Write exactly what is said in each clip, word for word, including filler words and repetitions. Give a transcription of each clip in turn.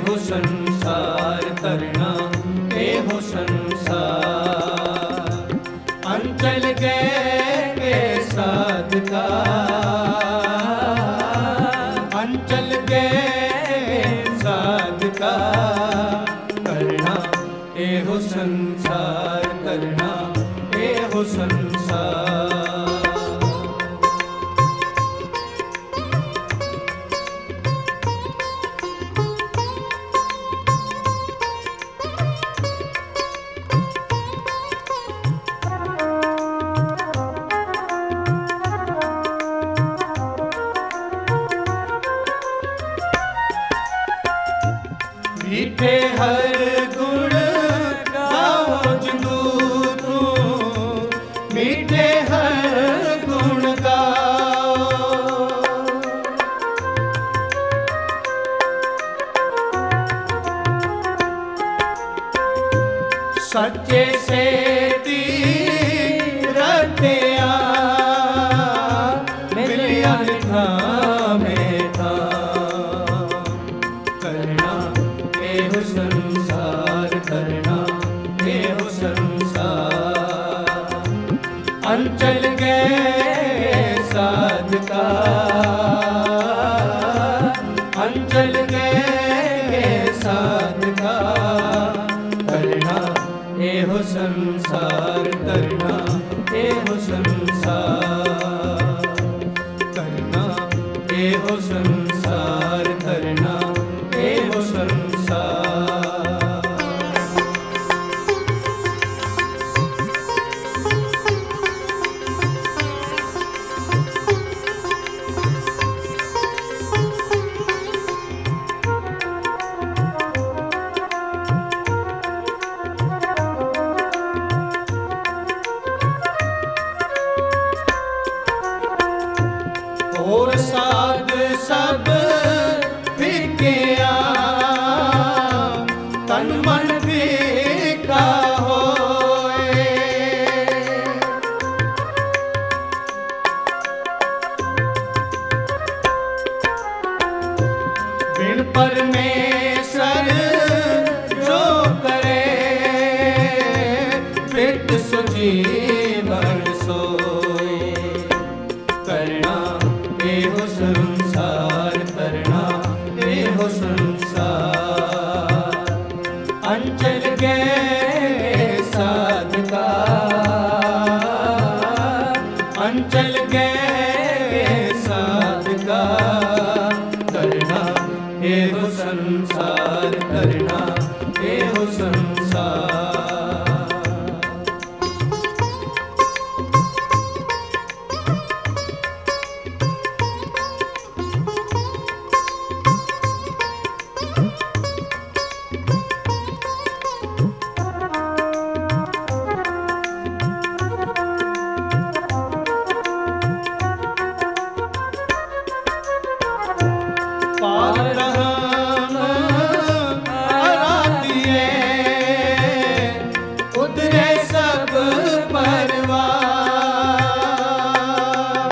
एहो संसार करना एहो संसार। अंचल गए के साध का, अंचल गए साध का करना एहो संसार करना एहो संसार। मीठे हर गुण गाओ जदू तू, मीठे हर गुण गाओ। सच्चे से रटिया मिलिया था में था करना एहो संसार करना एहो संसार। अंचल गए साध का, अंचल गए साध का करना एहो संसार करना एहो संसार। करना एहो संसार करना एहो संसार। और साध सब फिकिया तन मन फीका होए। बिन परमेश्वर जो करे फिट सुजीवन सोए। करना एहो संसार करना एहो संसार। अंचल गए साध का, अंचल गए साध का करना एहो संसार करना एहो संसार। पारम आराधिए उतरे सब परवार।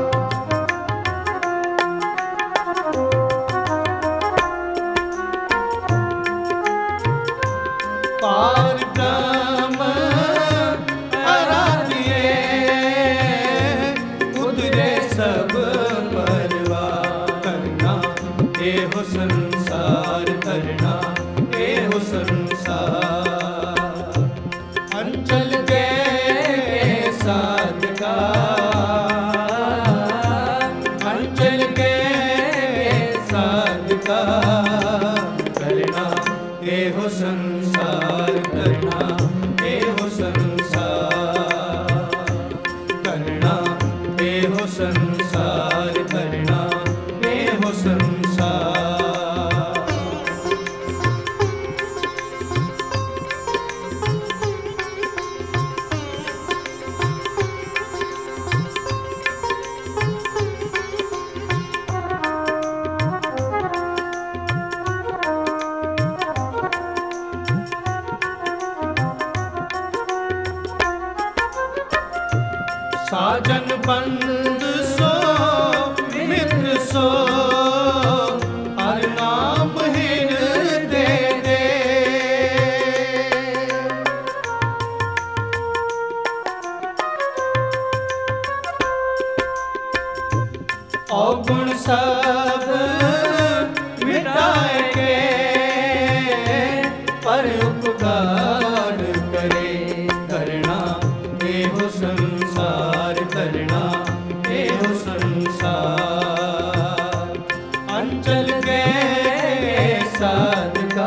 पारम आराधिए उतरे सब एहो संसार करना एहो संसार। अंचल गए साध का, अंचल गए साध का करना एहो संसार करना एहो संसार। करना एहो संसार करना एहो संसार। साजन बंद सो मित्र सो हर नाम हिर गए साधका,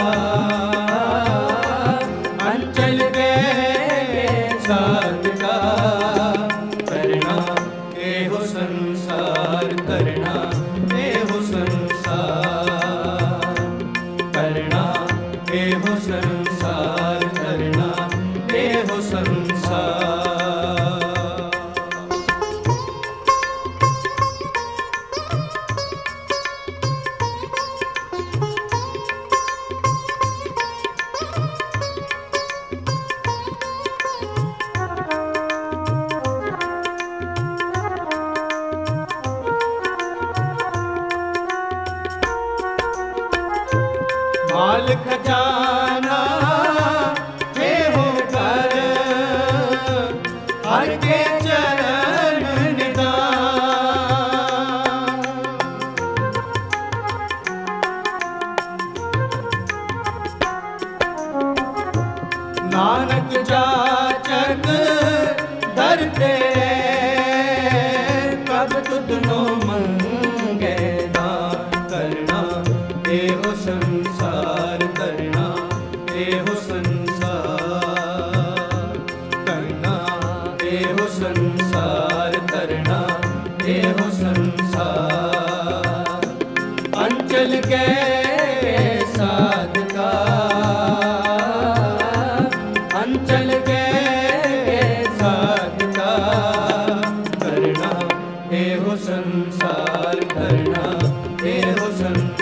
अंचल गए साधका, करना एहो संसार, करना एहो संसार, करना एहो संसार, करना एहो संसार। माल खजाना हे हो कर, हर के चरण निधान। नानक जाचक दर ते, कब तुधनो मंगे दान, करना एहो संसार, करना एहो संसार, करना एहो संसार, करना एहो संसार। अंचल गए साधका, अंचल गए साधका, करना एहो संसार, करना एहो संसार।